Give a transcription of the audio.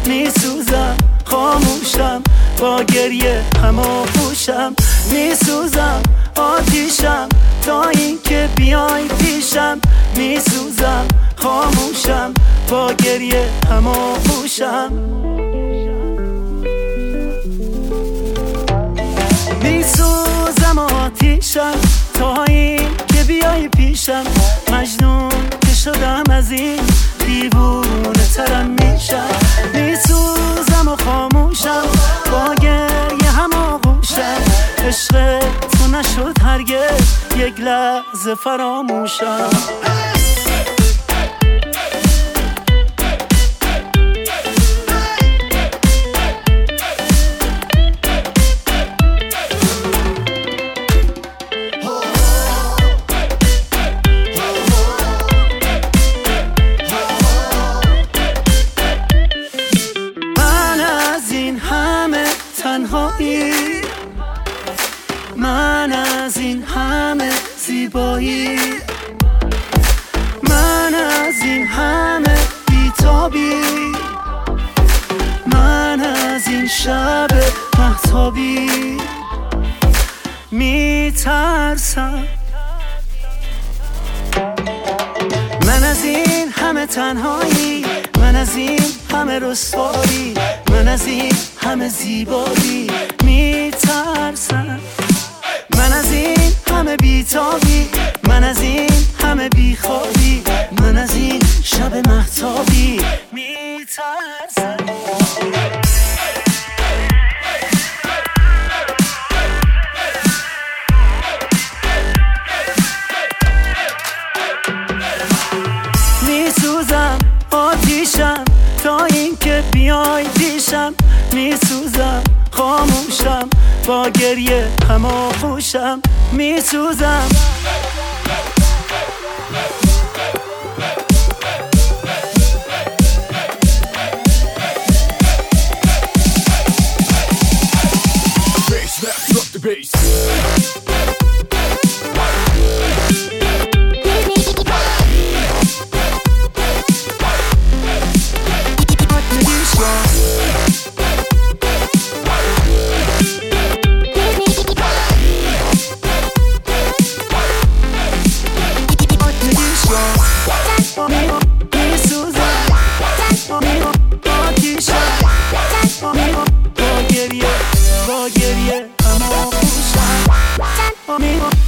میسوزم خاموشم با گریه همو پوشم میسوزم آتیشم تا اینکه بیای پیشم میسوزم خاموشم با گریه همو پوشم میسوزم آتیشم تا اینکه بیای پیشم مجنون که شدم از این دیوونه ترم میشم میسوزم و خاموشم با گریه هم آغوشم عشق تو نشد هرگز یک لحظه فراموشم من از این همه زیبایی من از این همه بیتابی من از این شب مهتابی میترسم من از این همه تنهایی من از این همه رسوایی من از این همه زیبایی میترسم من از این همه بیتابی من از این همه بیخوابی من از این شب مهتابی میترسم میسوزم آتیشم تا اینکه بیای پیشم میسوزم خاموشم با گریه هم آغوشم میسوزم با گریه هم آغوشم